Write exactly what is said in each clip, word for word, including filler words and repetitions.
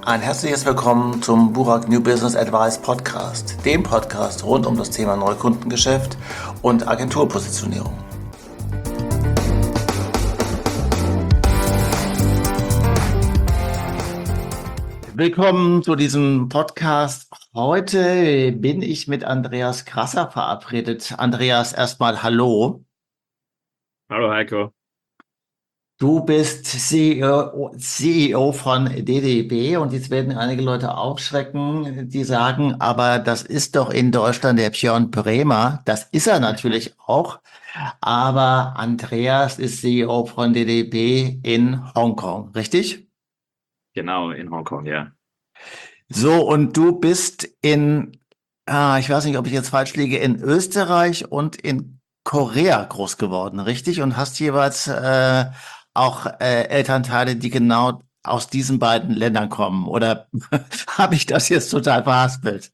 Ein herzliches Willkommen zum Burak New Business Advice Podcast, dem Podcast rund um das Thema Neukundengeschäft und Agenturpositionierung. Willkommen zu diesem Podcast. Heute bin ich mit Andreas Krasser verabredet. Andreas, erstmal hallo. Hallo Heiko. Du bist C E O, C E O von D D B und jetzt werden einige Leute aufschrecken, die sagen, aber das ist doch in Deutschland der Björn Bremer. Das ist er natürlich auch, aber Andreas ist C E O von D D B in Hongkong, richtig? Genau, in Hongkong, ja. So, und du bist in, ah, ich weiß nicht, ob ich jetzt falsch liege, in Österreich und in Korea groß geworden, richtig? Und hast jeweils äh, auch äh, Elternteile, die genau aus diesen beiden Ländern kommen. Oder habe ich das jetzt total verhaspelt?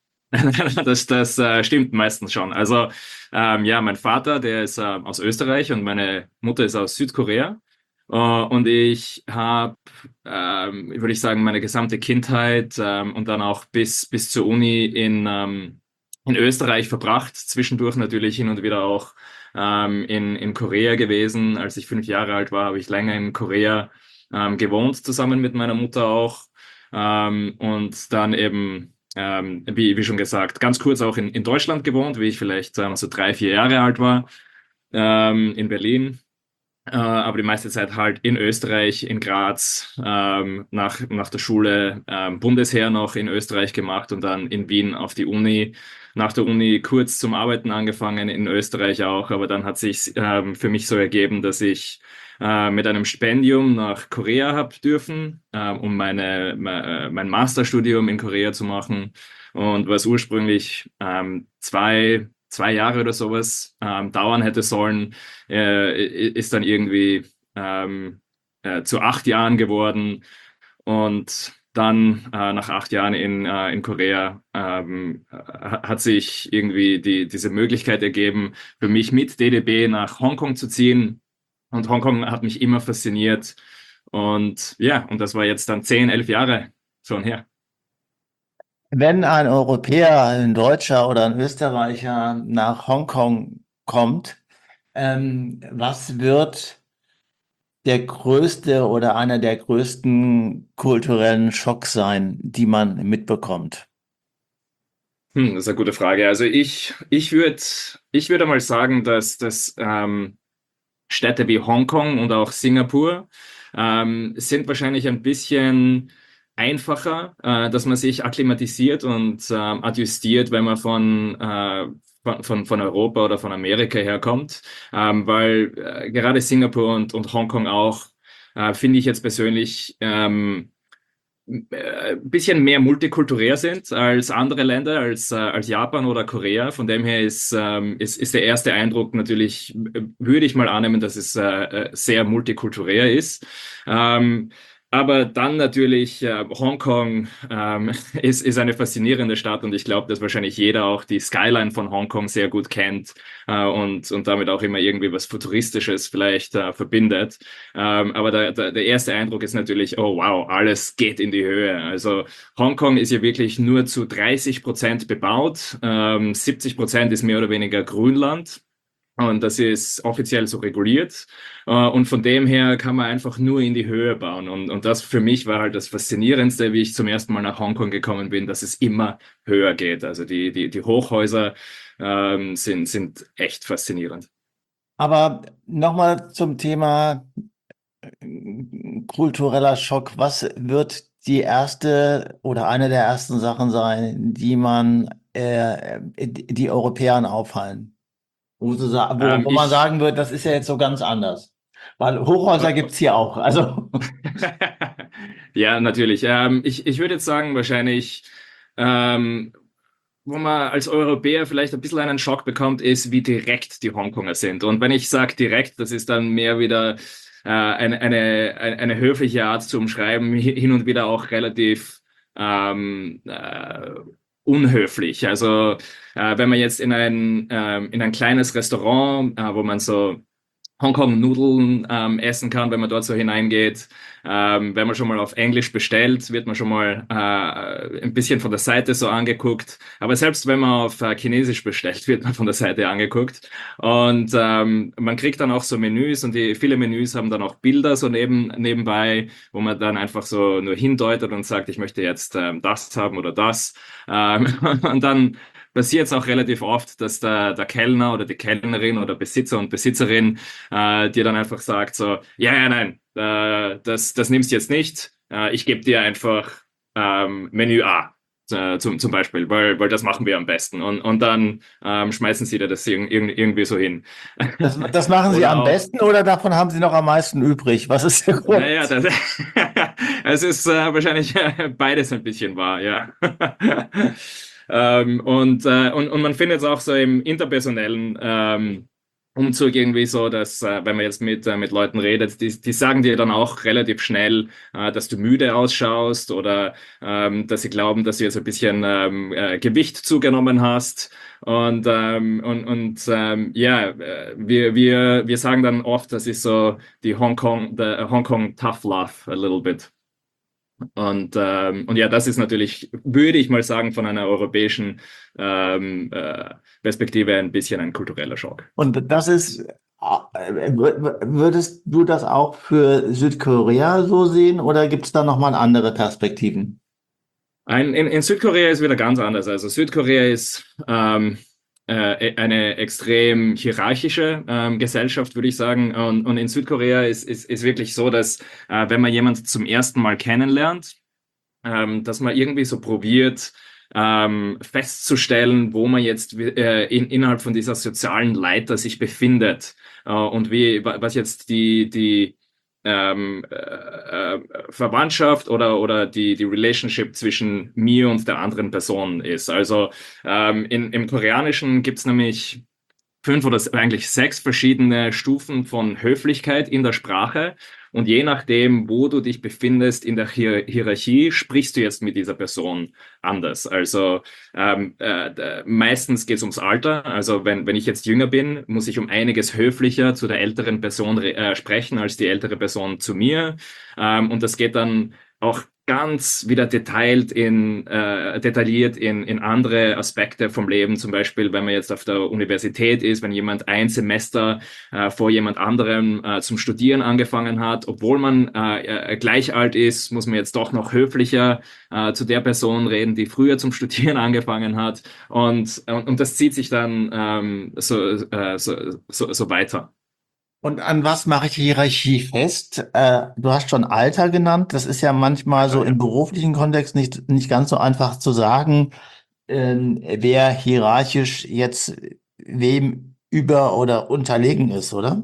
Das, das äh, stimmt meistens schon. Also ähm, ja, mein Vater, der ist äh, aus Österreich und meine Mutter ist aus Südkorea. Äh, und ich habe, ähm, würde ich sagen, meine gesamte Kindheit ähm, und dann auch bis, bis zur Uni in, ähm, in Österreich verbracht. Zwischendurch natürlich hin und wieder auch ähm, in, in Korea gewesen. Als ich fünf Jahre alt war, habe ich länger in Korea ähm, gewohnt, zusammen mit meiner Mutter auch. Ähm, und dann eben ähm, wie, wie schon gesagt, ganz kurz auch in, in Deutschland gewohnt, wie ich vielleicht ähm, so drei, vier Jahre alt war, ähm, in Berlin. Äh, aber die meiste Zeit halt in Österreich, in Graz, ähm, nach, nach der Schule ähm, Bundesheer noch in Österreich gemacht und dann in Wien auf die Uni. Nach der Uni kurz zum Arbeiten angefangen, in Österreich auch, aber dann hat sich ähm, für mich so ergeben, dass ich äh, mit einem Stipendium nach Korea hab dürfen, äh, um meine, me, mein Masterstudium in Korea zu machen. Und was ursprünglich ähm, zwei, zwei Jahre oder sowas ähm, dauern hätte sollen, äh, ist dann irgendwie ähm, äh, zu acht Jahren geworden. Und dann äh, nach acht Jahren in, äh, in Korea ähm, hat sich irgendwie die, diese Möglichkeit ergeben, für mich mit D D B nach Hongkong zu ziehen. Und Hongkong hat mich immer fasziniert. Und ja, und das war jetzt dann zehn, elf Jahre schon her. Wenn ein Europäer, ein Deutscher oder ein Österreicher nach Hongkong kommt, ähm, was wird der größte oder einer der größten kulturellen Schocks sein, die man mitbekommt? Hm, das ist eine gute Frage. Also ich, ich würde, ich würde mal sagen, dass das ähm, Städte wie Hongkong und auch Singapur ähm, sind wahrscheinlich ein bisschen einfacher, äh, dass man sich akklimatisiert und ähm, adjustiert, wenn man von, äh, von, von, von Europa oder von Amerika herkommt. Ähm, weil äh, gerade Singapur und, und Hongkong auch, äh, finde ich jetzt persönlich, ähm, äh, ein bisschen mehr multikulturell sind als andere Länder, als, äh, als Japan oder Korea. Von dem her ist, ähm, ist, ist der erste Eindruck natürlich, äh, würde ich mal annehmen, dass es äh, äh, sehr multikulturell ist. Ähm, aber dann natürlich äh, Hongkong ähm, ist, ist eine faszinierende Stadt und ich glaube, dass wahrscheinlich jeder auch die Skyline von Hongkong sehr gut kennt äh, und, und damit auch immer irgendwie was Futuristisches vielleicht äh, verbindet. Ähm, aber der, der, der erste Eindruck ist natürlich, oh wow, alles geht in die Höhe. Also Hongkong ist ja wirklich nur zu dreißig Prozent bebaut. Ähm, siebzig Prozent ist mehr oder weniger Grünland. Und das ist offiziell so reguliert. Äh, und von dem her kann man einfach nur in die Höhe bauen. Und, und das für mich war halt das Faszinierendste, wie ich zum ersten Mal nach Hongkong gekommen bin, dass es immer höher geht. Also die, die, die Hochhäuser ähm, sind, sind echt faszinierend. Aber nochmal zum Thema kultureller Schock. Was wird die erste oder eine der ersten Sachen sein, die man, äh, die Europäern auffallen? Wo, so, sa- wo, Ähm, wo man ich sagen wird, das ist ja jetzt so ganz anders. Weil Hochhäuser gibt's hier auch. Also, Ja, natürlich. Ähm, ich, ich würde jetzt sagen, wahrscheinlich, ähm, wo man als Europäer vielleicht ein bisschen einen Schock bekommt, ist, wie direkt die Hongkonger sind. Und wenn ich sage direkt, das ist dann mehr wieder äh, eine, eine, eine eine höfliche Art zu umschreiben, hi- hin und wieder auch relativ ähm, äh, unhöflich. Also äh, wenn man jetzt in ein, ähm, in ein kleines Restaurant, äh, wo man so Hongkong-Nudeln ähm, essen kann, wenn man dort so hineingeht. Ähm, wenn man schon mal auf Englisch bestellt, wird man schon mal äh, ein bisschen von der Seite so angeguckt. Aber selbst wenn man auf äh, Chinesisch bestellt, wird man von der Seite angeguckt. Und ähm, man kriegt dann auch so Menüs und die viele Menüs haben dann auch Bilder so neben, nebenbei, wo man dann einfach so nur hindeutet und sagt, ich möchte jetzt ähm, das haben oder das. Ähm, und dann passiert es auch relativ oft, dass der, der Kellner oder die Kellnerin oder Besitzer und Besitzerin äh, dir dann einfach sagt so, ja, ja, nein, äh, das, das nimmst du jetzt nicht. Äh, ich gebe dir einfach ähm, Menü A äh, zum, zum Beispiel, weil, weil das machen wir am besten. Und, und dann ähm, schmeißen sie dir das irg irg irgendwie so hin. Das, das machen Sie Oder am auch, besten oder davon haben Sie noch am meisten übrig? Was ist der naja, Grund? das, es ist äh, wahrscheinlich äh, beides ein bisschen wahr, ja. ähm, und, äh, und, und man findet es auch so im interpersonellen ähm, Umzug irgendwie so, dass, äh, wenn man jetzt mit, äh, mit Leuten redet, die, die sagen dir dann auch relativ schnell, äh, dass du müde ausschaust oder ähm, dass sie glauben, dass du jetzt ein bisschen ähm, äh, Gewicht zugenommen hast. Und, ähm, und, und ähm, ja, äh, wir, wir, wir sagen dann oft, das ist so die Hong Kong, the Hong Kong tough love a little bit. Und, ähm, und ja, das ist natürlich, würde ich mal sagen, von einer europäischen ähm, äh, Perspektive ein bisschen ein kultureller Schock. Und das ist, äh, wür- würdest du das auch für Südkorea so sehen oder gibt es da nochmal andere Perspektiven? Ein, in, in Südkorea ist wieder ganz anders. Also Südkorea ist ähm, äh, eine extrem hierarchische ähm, Gesellschaft, würde ich sagen. Und, und in Südkorea ist, ist, ist wirklich so, dass äh, wenn man jemanden zum ersten Mal kennenlernt, ähm, dass man irgendwie so probiert, ähm, festzustellen, wo man jetzt äh, in, innerhalb von dieser sozialen Leiter sich befindet äh, und wie, was jetzt die, die ähm, äh, äh, Verwandtschaft oder, oder die, die Relationship zwischen mir und der anderen Person ist. Also ähm, in, im Koreanischen gibt's nämlich fünf oder eigentlich sechs verschiedene Stufen von Höflichkeit in der Sprache. Und je nachdem, wo du dich befindest in der Hier Hierarchie, sprichst du jetzt mit dieser Person anders. Also ähm, äh, meistens geht es ums Alter. Also wenn, wenn ich jetzt jünger bin, muss ich um einiges höflicher zu der älteren Person äh, sprechen als die ältere Person zu mir. Ähm, und das geht dann auch ganz wieder detailliert in, äh, detailliert in, in andere Aspekte vom Leben. Zum Beispiel, wenn man jetzt auf der Universität ist, wenn jemand ein Semester äh, vor jemand anderem äh, zum Studieren angefangen hat, obwohl man äh, äh, gleich alt ist, muss man jetzt doch noch höflicher äh, zu der Person reden, die früher zum Studieren angefangen hat. Und, und, und das zieht sich dann ähm, so, äh, so, so, so weiter. Und an was mache ich Hierarchie fest? Äh, du hast schon Alter genannt. Das ist ja manchmal so Ja, im ja. beruflichen Kontext nicht, nicht ganz so einfach zu sagen, ähm, wer hierarchisch jetzt wem über- oder unterlegen ist, oder?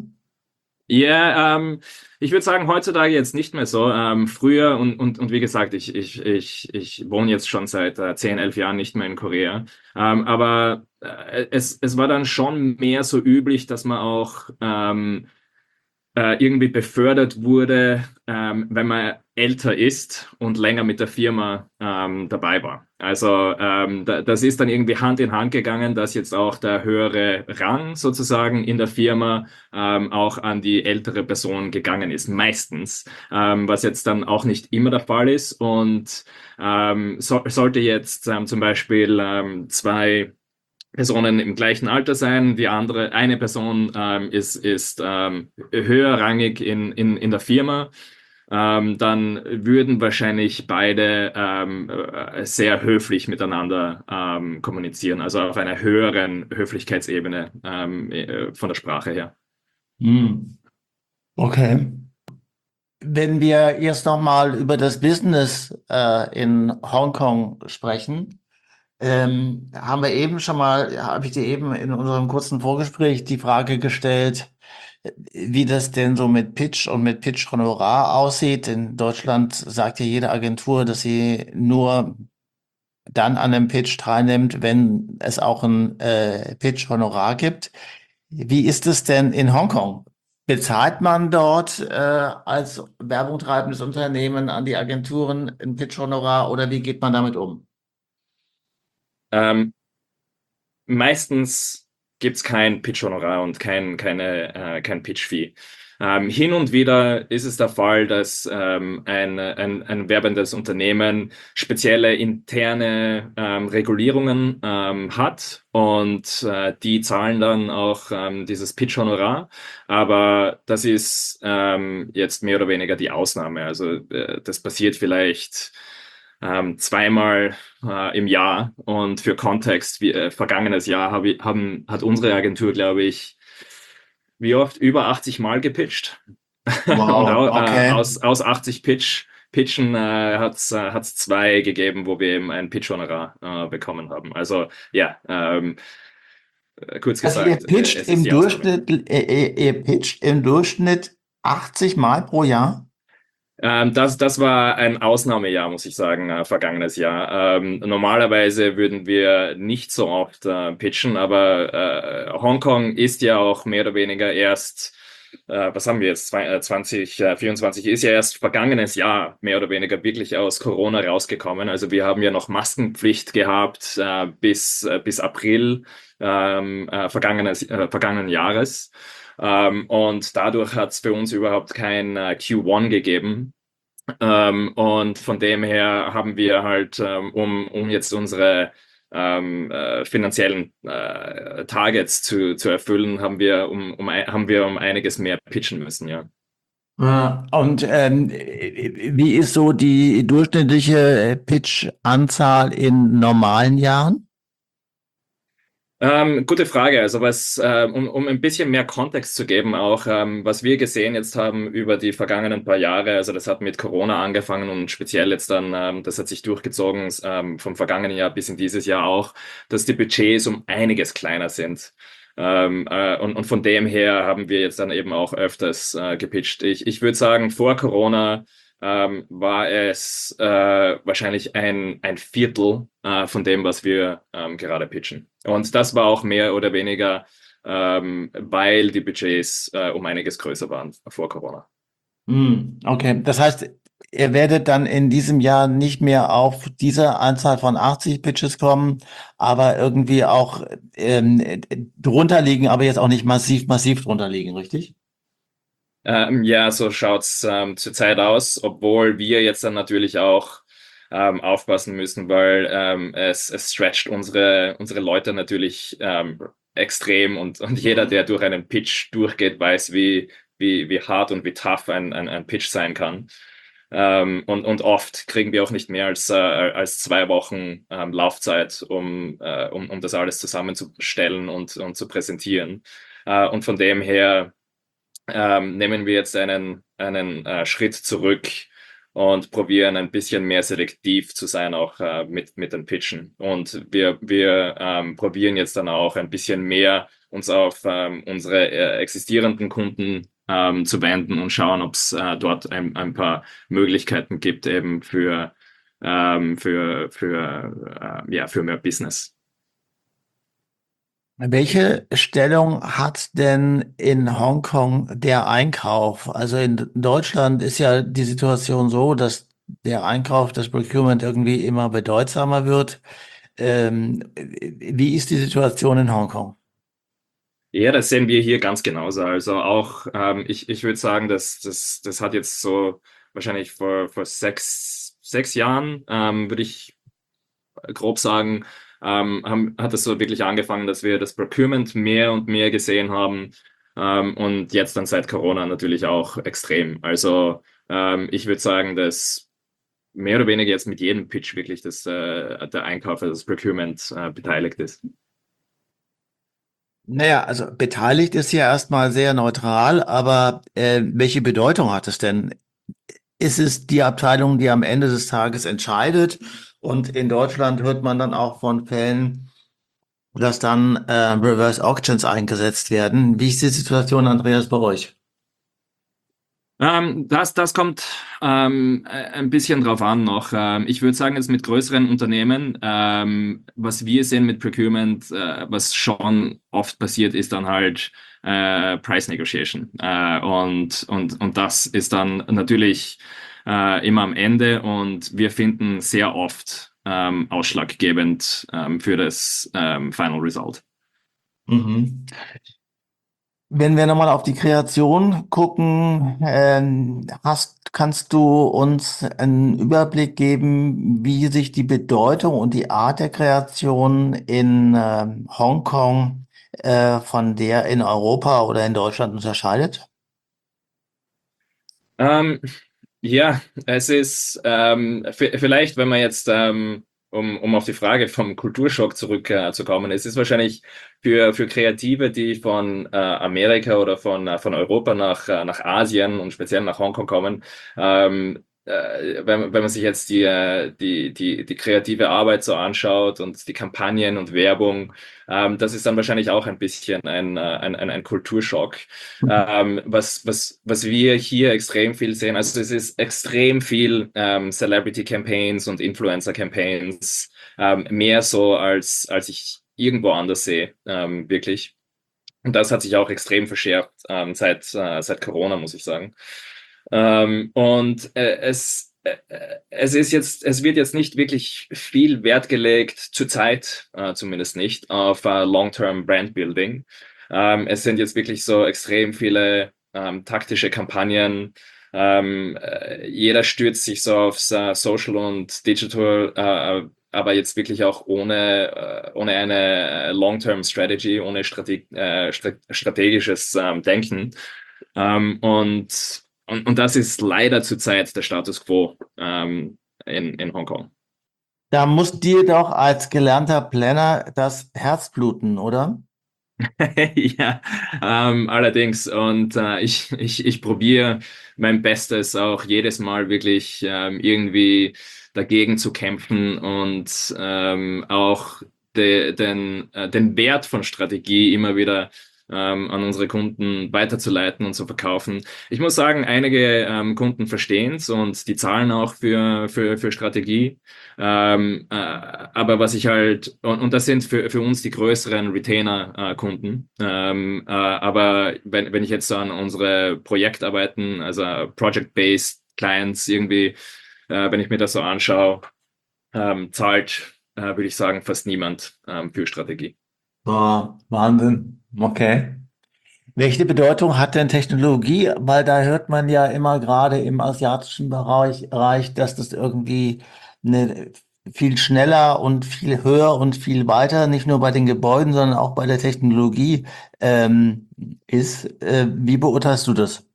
Ja, ähm, ich würde sagen, heutzutage jetzt nicht mehr so. Ähm, früher und, und, und wie gesagt, ich, ich, ich, ich wohne jetzt schon seit äh, zehn, elf Jahren nicht mehr in Korea. Ähm, aber äh, es, es war dann schon mehr so üblich, dass man auch ähm, äh, irgendwie befördert wurde, ähm, wenn man älter ist und länger mit der Firma ähm, dabei war. Also ähm, da, das ist dann irgendwie Hand in Hand gegangen, dass jetzt auch der höhere Rang sozusagen in der Firma ähm, auch an die ältere Person gegangen ist, meistens, ähm, was jetzt dann auch nicht immer der Fall ist. Und ähm, so, sollte jetzt ähm, zum Beispiel ähm, zwei Personen im gleichen Alter sein. Die andere, eine Person ähm, ist, ist ähm, höherrangig in, in, in der Firma. Ähm, dann würden wahrscheinlich beide ähm, äh, sehr höflich miteinander ähm, kommunizieren, also auf einer höheren Höflichkeitsebene ähm, äh, von der Sprache her. Hm. Okay. Wenn wir jetzt nochmal über das Business äh, in Hongkong sprechen, ähm, haben wir eben schon mal, habe ich dir eben in unserem kurzen Vorgespräch die Frage gestellt, wie das denn so mit Pitch und mit Pitch-Honorar aussieht. In Deutschland sagt ja jede Agentur, dass sie nur dann an einem Pitch teilnimmt, wenn es auch ein äh, Pitch-Honorar gibt. Wie ist es denn in Hongkong? Bezahlt man dort äh, als Werbung treibendes Unternehmen an die Agenturen ein Pitch-Honorar oder wie geht man damit um? Ähm, Meistens gibt es kein Pitch-Honorar und kein, keine, äh, kein Pitch-Fee. Ähm, hin und wieder ist es der Fall, dass ähm, ein, ein, ein werbendes Unternehmen spezielle interne ähm, Regulierungen ähm, hat und äh, die zahlen dann auch ähm, dieses Pitch-Honorar. Aber das ist ähm, jetzt mehr oder weniger die Ausnahme. Also äh, das passiert vielleicht ähm, zweimal äh, im Jahr. Und für Kontext, wie, äh, vergangenes Jahr hab ich, haben, hat unsere Agentur, glaube ich, wie oft? Über achtzig Mal gepitcht. Und Wow, au, äh, okay. aus, aus achtzig Pitch, Pitchen äh, hat es äh, hat's zwei gegeben, wo wir eben ein Pitch-Honorar äh, bekommen haben. Also ja, ähm, äh, kurz Also ihr gesagt, äh, pitcht es ist im die Ausnahme. Durchschnitt, äh, ihr ihr pitcht im Durchschnitt achtzig Mal pro Jahr? Ähm, das, das war ein Ausnahmejahr, muss ich sagen, äh, vergangenes Jahr. Ähm, normalerweise würden wir nicht so oft äh, pitchen, aber äh, Hongkong ist ja auch mehr oder weniger erst, äh, was haben wir jetzt, Zwei- äh, zwanzig vierundzwanzig ist ja erst vergangenes Jahr mehr oder weniger wirklich aus Corona rausgekommen. Also wir haben ja noch Maskenpflicht gehabt äh, bis, äh, bis April ähm, äh, vergangenes, äh, vergangenen Jahres. Ähm, und dadurch hat es für uns überhaupt kein äh, Q eins gegeben. Ähm, und von dem her haben wir halt, ähm, um, um jetzt unsere ähm, äh, finanziellen äh, Targets zu, zu erfüllen, haben wir um, um, ein- haben wir um einiges mehr pitchen müssen, ja. Ja, und ähm, wie ist so die durchschnittliche äh, Pitch-Anzahl in normalen Jahren? Ähm, gute Frage. Also was, äh, um, um ein bisschen mehr Kontext zu geben, auch ähm, was wir gesehen jetzt haben über die vergangenen paar Jahre. Also das hat mit Corona angefangen und speziell jetzt dann, ähm, das hat sich durchgezogen ähm, vom vergangenen Jahr bis in dieses Jahr auch, dass die Budgets um einiges kleiner sind. Ähm, äh, und, und von dem her haben wir jetzt dann eben auch öfters äh, gepitcht. Ich, ich würde sagen, vor Corona ähm, war es äh, wahrscheinlich ein, ein Viertel äh, von dem, was wir ähm, gerade pitchen. Und das war auch mehr oder weniger, ähm, weil die Budgets äh, um einiges größer waren vor Corona. Hm, okay, das heißt, ihr werdet dann in diesem Jahr nicht mehr auf diese Anzahl von achtzig Pitches kommen, aber irgendwie auch ähm, drunter liegen, aber jetzt auch nicht massiv, massiv drunter liegen, richtig? Ähm, ja, so schaut's ähm, zurzeit aus, obwohl wir jetzt dann natürlich auch ähm, aufpassen müssen, weil ähm, es, es stretcht unsere, unsere Leute natürlich ähm, extrem und, und jeder, der durch einen Pitch durchgeht, weiß, wie, wie, wie hart und wie tough ein, ein, ein Pitch sein kann. Ähm, und, und oft kriegen wir auch nicht mehr als, äh, als zwei Wochen ähm, Laufzeit, um, äh, um, um das alles zusammenzustellen und, und zu präsentieren. Äh, und von dem her ähm, nehmen wir jetzt einen, einen äh, Schritt zurück und probieren ein bisschen mehr selektiv zu sein, auch äh, mit, mit den Pitchen. Und wir, wir ähm, probieren jetzt dann auch ein bisschen mehr uns auf ähm, unsere äh, existierenden Kunden ähm, zu wenden und schauen, ob es äh, dort ein, ein paar Möglichkeiten gibt, eben für, ähm, für, für, äh, ja, für mehr Business. Welche Stellung hat denn in Hongkong der Einkauf? Also in Deutschland ist ja die Situation so, dass der Einkauf, das Procurement irgendwie immer bedeutsamer wird. Ähm, wie ist die Situation in Hongkong? Ja, das sehen wir hier ganz genauso. Also auch, ähm, ich, ich würde sagen, dass das, das hat jetzt so wahrscheinlich vor, vor sechs, sechs Jahren, ähm, würde ich grob sagen, ähm, haben, hat es so wirklich angefangen, dass wir das Procurement mehr und mehr gesehen haben. Ähm, und jetzt dann seit Corona natürlich auch extrem. Also ähm, ich würde sagen, dass mehr oder weniger jetzt mit jedem Pitch wirklich das, äh, der Einkauf, also das Procurement äh, beteiligt ist. Naja, also beteiligt ist ja erstmal sehr neutral, aber äh, welche Bedeutung hat es denn? Ist es die Abteilung, die am Ende des Tages entscheidet? Und in Deutschland hört man dann auch von Fällen, dass dann äh, Reverse Auctions eingesetzt werden. Wie ist die Situation, Andreas, bei euch? Ähm, das, das kommt ähm, äh, ein bisschen drauf an noch. Ähm, ich würde sagen, jetzt mit größeren Unternehmen, ähm, was wir sehen mit Procurement, äh, was schon oft passiert, ist dann halt äh, Price Negotiation. Äh, und, und, und das ist dann natürlich äh, immer am Ende und wir finden sehr oft ähm, ausschlaggebend ähm, für das ähm, Final Result. Mhm. Wenn wir nochmal auf die Kreation gucken, ähm, hast, kannst du uns einen Überblick geben, wie sich die Bedeutung und die Art der Kreation in ähm, Hongkong äh, von der in Europa oder in Deutschland unterscheidet? Ähm, ja, es ist ähm, v- vielleicht, wenn man jetzt, ähm, um, um auf die Frage vom Kulturschock zurückzukommen, äh, zu kommen, es ist wahrscheinlich für, für Kreative, die von äh, Amerika oder von, äh, von Europa nach, äh, nach Asien und speziell nach Hongkong kommen, ähm, äh, wenn, wenn man sich jetzt die, äh, die, die, die kreative Arbeit so anschaut und die Kampagnen und Werbung, ähm, das ist dann wahrscheinlich auch ein bisschen ein, äh, ein, ein, ein Kulturschock. Ähm, was, was, was wir hier extrem viel sehen, also es ist extrem viel ähm, Celebrity Campaigns und Influencer Campaigns, ähm, mehr so als, als ich irgendwo anders sehe, ähm, wirklich. Und das hat sich auch extrem verschärft ähm, seit, äh, seit Corona, muss ich sagen. Ähm, und äh, es, äh, es ist jetzt, es wird jetzt nicht wirklich viel Wert gelegt, zurzeit äh, zumindest nicht, auf äh, Long-Term Brand Building. Ähm, es sind jetzt wirklich so extrem viele ähm, taktische Kampagnen. Ähm, äh, jeder stürzt sich so aufs äh, Social und Digital, äh, aber jetzt wirklich auch ohne, äh, ohne eine Long-Term Strategy, ohne Strate äh, stra strategisches ähm, Denken. Ähm, und, und, und das ist leider zurzeit der Status quo ähm, in, in Hongkong. Da muss dir doch als gelernter Planner das Herz bluten, oder? Ja, ähm, allerdings. Und äh, ich, ich, ich probiere mein Bestes auch jedes Mal wirklich ähm, irgendwie dagegen zu kämpfen und ähm, auch de, den, äh, den Wert von Strategie immer wieder ähm, an unsere Kunden weiterzuleiten und zu verkaufen. Ich muss sagen, einige ähm, Kunden verstehen es und die zahlen auch für, für, für Strategie. Ähm, äh, aber was ich halt, und, und das sind für, für uns die größeren Retainer-Kunden. Ähm, äh, aber wenn, wenn ich jetzt so an unsere Projektarbeiten, also Project-Based Clients irgendwie, äh, wenn ich mir das so anschaue, ähm, zahlt, äh, würde ich sagen, fast niemand ähm, für Strategie. Boah, Wahnsinn. Okay. Welche Bedeutung hat denn Technologie? Weil da hört man ja immer gerade im asiatischen Bereich, Bereich, dass das irgendwie eine, viel schneller und viel höher und viel weiter, nicht nur bei den Gebäuden, sondern auch bei der Technologie ähm, ist. Äh, wie beurteilst du das?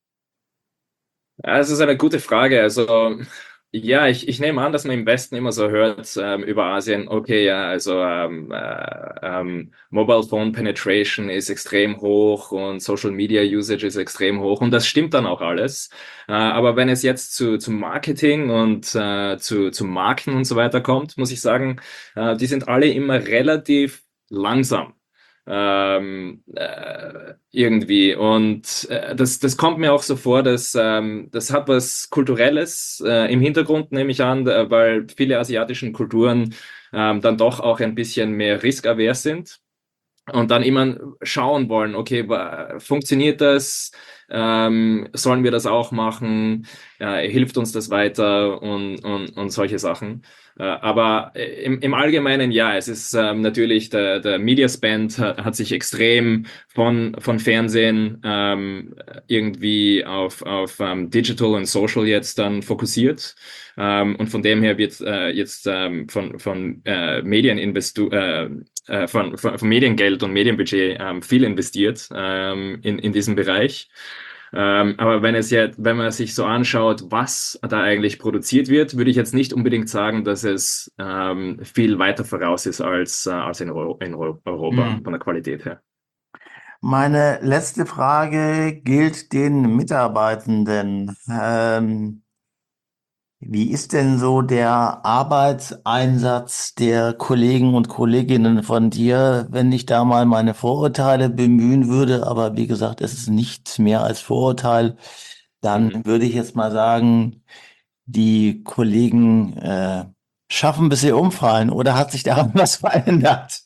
Ja, es ist eine gute Frage. Also, ja, ich, ich nehme an, dass man im Westen immer so hört ähm, über Asien, okay, ja, also ähm, äh, ähm, Mobile Phone Penetration ist extrem hoch und Social Media Usage ist extrem hoch und das stimmt dann auch alles. Äh, aber wenn es jetzt zu, zu Marketing und äh, zu, zu Marken und so weiter kommt, muss ich sagen, äh, die sind alle immer relativ langsam ähm, äh, irgendwie. Und äh, das, das kommt mir auch so vor, dass ähm, das hat was Kulturelles äh, im Hintergrund, nehme ich an, äh, weil viele asiatischen Kulturen ähm, dann doch auch ein bisschen mehr riskavers sind und dann immer schauen wollen, okay, wa- funktioniert das? Ähm, sollen wir das auch machen? Äh, hilft uns das weiter und, und, und solche Sachen. Äh, aber äh, im, im Allgemeinen, ja, es ist ähm, natürlich, der, der Media Spend hat, hat sich extrem von, von Fernsehen ähm, irgendwie auf, auf ähm, Digital und Social jetzt dann fokussiert. Ähm, und von dem her wird äh, jetzt ähm, von, von äh, Medieninvestu äh, äh, von, von, von Mediengeld und Medienbudget ähm, viel investiert ähm, in, in diesem Bereich. Ähm, aber wenn es jetzt, wenn man sich so anschaut, was da eigentlich produziert wird, würde ich jetzt nicht unbedingt sagen, dass es ähm, viel weiter voraus ist als, äh, als in, Euro, in Europa Hm. von der Qualität her. Meine letzte Frage gilt den Mitarbeitenden. Ähm, Wie ist denn so der Arbeitseinsatz der Kollegen und Kolleginnen von dir, wenn ich da mal meine Vorurteile bemühen würde? Aber wie gesagt, es ist nichts mehr als Vorurteil. Mhm. Dann würde ich jetzt mal sagen, die Kollegen äh, schaffen, bis sie umfallen. Oder hat sich daran was verändert?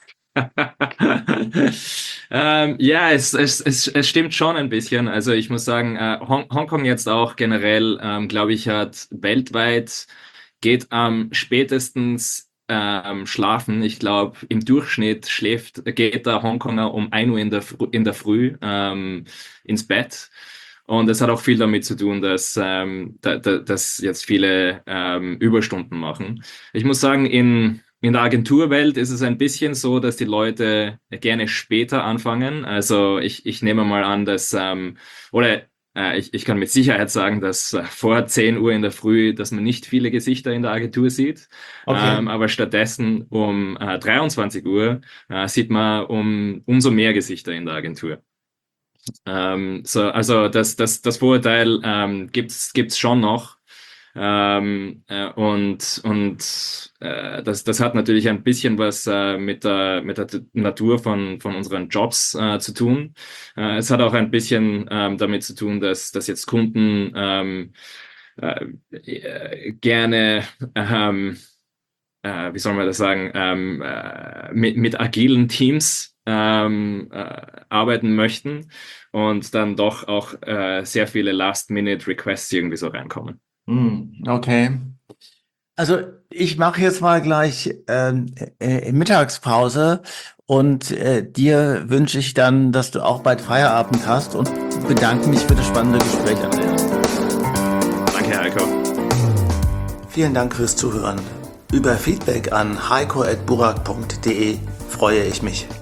Ähm, ja, es, es, es, es stimmt schon ein bisschen. Also ich muss sagen, äh, Hong Hongkong jetzt auch generell, ähm, glaube ich, hat weltweit geht am spätestens ähm, schlafen. Ich glaube, im Durchschnitt schläft, geht der Hongkonger um ein Uhr in der, Fr- in der Früh ähm, ins Bett. Und das hat auch viel damit zu tun, dass, ähm, da, da, dass jetzt viele ähm, Überstunden machen. Ich muss sagen, in, in der Agenturwelt ist es ein bisschen so, dass die Leute gerne später anfangen. Also ich, ich nehme mal an, dass, ähm, oder äh, ich, ich kann mit Sicherheit sagen, dass äh, vor zehn Uhr in der Früh, dass man nicht viele Gesichter in der Agentur sieht. Okay. Ähm, aber stattdessen um äh, dreiundzwanzig Uhr äh, sieht man um, umso mehr Gesichter in der Agentur. Ähm, so, also das, das, das Vorurteil ähm, gibt's gibt's schon noch. Ähm, äh, und und äh, das, das hat natürlich ein bisschen was äh, mit der, mit der Natur von, von unseren Jobs äh, zu tun. Äh, es hat auch ein bisschen ähm, damit zu tun, dass, dass jetzt Kunden ähm, äh, äh, gerne ähm, äh, wie soll man das sagen, ähm, äh, mit, mit agilen Teams ähm, äh, arbeiten möchten und dann doch auch äh, sehr viele Last-Minute-Requests irgendwie so reinkommen. Hm, okay. Also ich mache jetzt mal gleich ähm, äh, Mittagspause und äh, dir wünsche ich dann, dass du auch bald Feierabend hast und bedanke mich für das spannende Gespräch, Andreas. Danke, Heiko. Vielen Dank fürs Zuhören. Über Feedback an heiko at burak punkt de freue ich mich.